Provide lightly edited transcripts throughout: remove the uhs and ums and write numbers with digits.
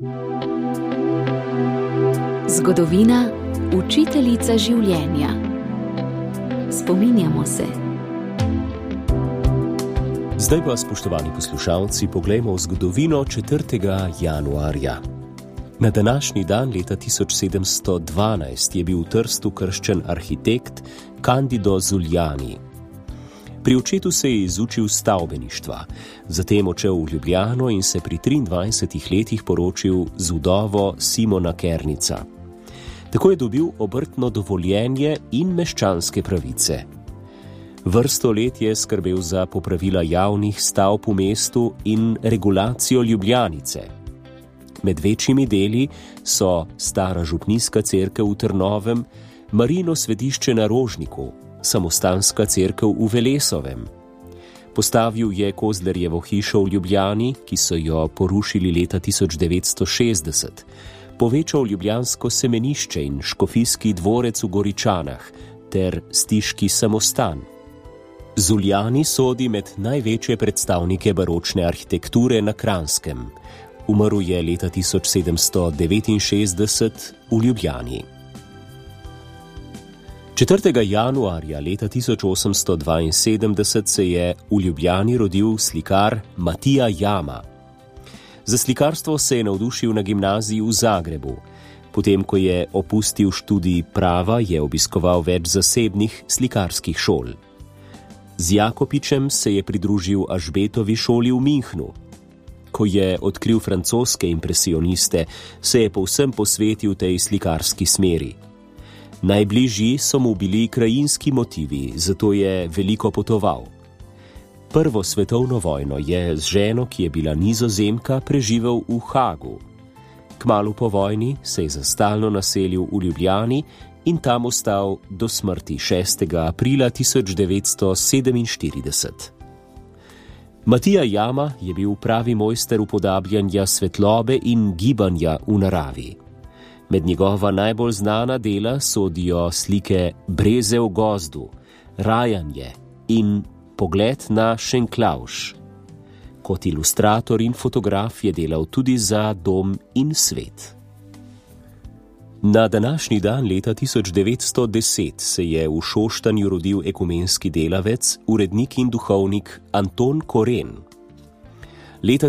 Zgodovina, učiteljica življenja. Spominjamo se. Zdaj pa, spoštovani poslušalci, poglejmo v zgodovino 4. januarja. Na današnji dan leta 1712 je bil v Trstu krščen arhitekt Candido Zuliani. Pri očetu se je izučil stavbeništva, zatem odšel v Ljubljano in se pri 23 letih poročil z vdovo Simona Kernica. Tako je dobil obrtno dovoljenje in meščanske pravice. Vrsto let je skrbel za popravila javnih stavb v mestu in regulacijo Ljubljanice. Med večjimi deli so stara župnijska cerkev v Trnovem, Marijino svetišče na Rožniku, samostanska cerkev v Velesovem. Postavil je Kozlerjevo hišo v Ljubljani, ki so jo porušili leta 1960, povečal ljubljansko semenišče in škofijski dvorec v Goričanah ter stiški samostan. Zuliani sodi med največje predstavnike baročne arhitekture na Kranjskem. Umrl je leta 1769 v Ljubljani. 4. januarja leta 1872 se je v Ljubljani rodil slikar Matija Jama. Za slikarstvo se je navdušil na gimnaziji v Zagrebu. Potem, ko je opustil študij prava, je obiskoval več zasebnih slikarskih šol. Z Jakopičem se je pridružil Ažbetovi šoli v Minhnu. Ko je odkril francoske impresioniste, se je povsem posvetil tej slikarski smeri. Najbližji so mu bili krajinski motivi, zato je veliko potoval. Prvo svetovno vojno je z ženo, ki je bila Nizozemka, preživel v Hagu. Kmalu po vojni se je za stalno naselil v Ljubljani in tam ostal do smrti 6. aprila 1947. Matija Jama je bil pravi mojster upodabljanja svetlobe in gibanja v naravi. Med njegova najbolj znana dela sodijo slike Breze v gozdu, Rajanje in Pogled na Šenklavš. Kot ilustrator in fotograf je delal tudi za Dom in svet. Na današnji dan leta 1910 se je v Šoštanju rodil ekumenski delavec, urednik in duhovnik Anton Koren. Leta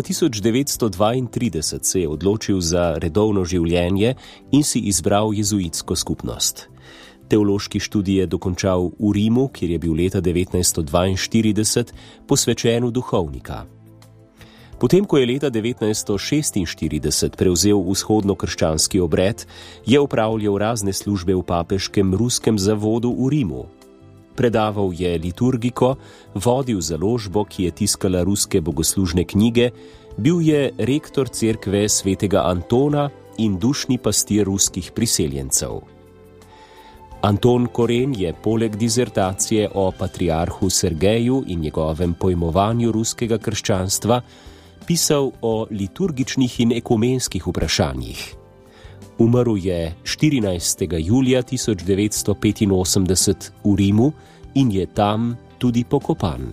1932 se je odločil za redovno življenje in si izbral jezuitsko skupnost. Teološki študij je dokončal v Rimu, kjer je bil leta 1942 posvečen v duhovnika. Potem, ko je leta 1946 prevzel vzhodno-krščanski obred, je opravljal razne službe v papeškem ruskem zavodu v Rimu. Predaval je liturgiko, vodil založbo, ki je tiskala ruske bogoslužne knjige, bil je rektor cerkve svetega Antona in dušni pastir ruskih priseljencev. Anton Koren je poleg dizertacije o patriarhu Sergeju in njegovem pojmovanju ruskega krščanstva pisal o liturgičnih in ekumenskih vprašanjih. Umrl je 14. julija 1985 v Rimu in je tam tudi pokopan.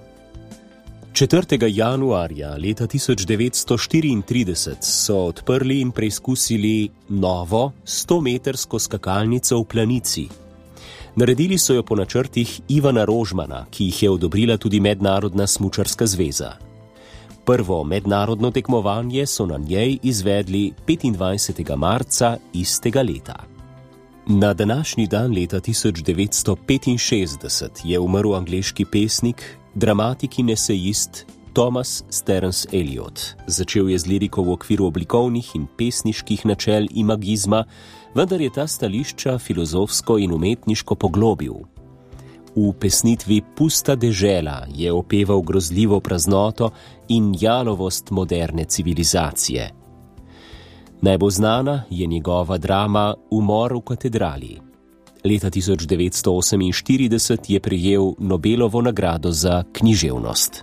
4. januarja leta 1934 so odprli in preizkusili novo 100-metrsko skakalnico v Planici. Naredili so jo po načrtih Ivana Rožmana, ki jih je odobrila tudi Mednarodna smučarska zveza. Prvo mednarodno tekmovanje so na njej izvedli 25. marca istega leta. Na današnji dan leta 1965 je umrl angleški pesnik, dramatik in esejist Thomas Stearns Eliot. Začel je z liriko v okviru oblikovnih in pesniških načel imagizma, vendar je ta stališča filozofsko in umetniško poglobil. V pesnitvi Pusta dežela je opeval grozljivo praznoto in jalovost moderne civilizacije. Najbolj znana je njegova drama Umor v katedrali. Leta 1948 je prejel Nobelovo nagrado za književnost.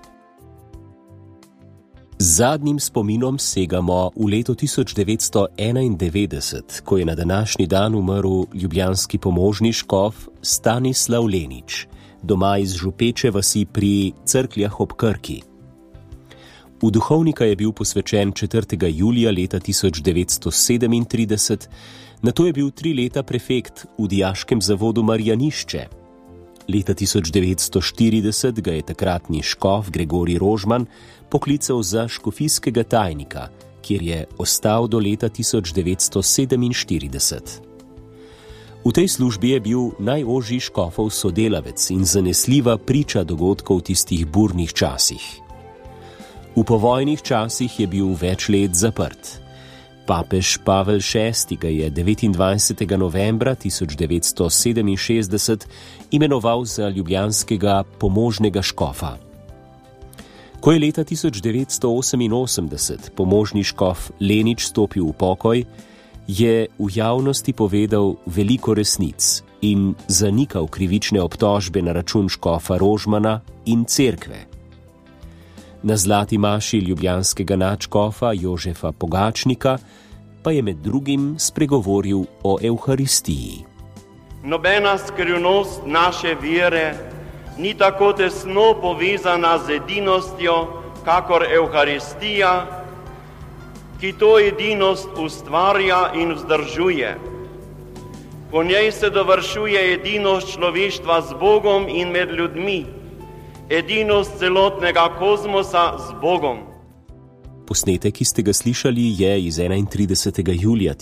Z zadnjim spominom segamo v leto 1991, ko je na današnji dan umrl ljubljanski pomožni škof Stanislav Lenič, doma iz župeče vasi pri Cerkljah ob Krki. V duhovnika je bil posvečen 4. julija leta 1937, nato je bil 3 leta prefekt v dijaškem zavodu Marjanišče. Leta 1940 ga je takratni škof Gregorij Rožman poklical za škofijskega tajnika, kjer je ostal do leta 1947. V tej službi je bil najožji škofov sodelavec in zanesljiva priča dogodkov v tistih burnih časih. V povojnih časih je bil več let zaprt. Papež Pavel VI ga je 29. novembra 1967 imenoval za ljubljanskega pomožnega škofa. Ko je leta 1988 pomožni škof Lenič stopil v pokoj, je v javnosti povedal veliko resnic in zanikal krivične obtožbe na račun škofa Rožmana in cerkve. Na zlati maši ljubljanskega nadškofa Jožefa Pogačnika pa je med drugim spregovoril o Evharistiji. Nobena skrivnost naše vere ni tako tesno povezana z edinostjo, kakor Evharistija, ki to edinost ustvarja in vzdržuje. Po njej se dovršuje edinost človeštva z Bogom in med ljudmi, edinost celotnega kozmosa z Bogom. Posnetek, ki ste ga slišali, je iz 31. julija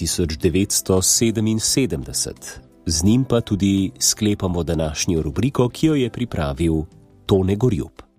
1977. Z njim pa tudi sklepamo današnjo rubriko, ki jo je pripravil Tone Gorjup.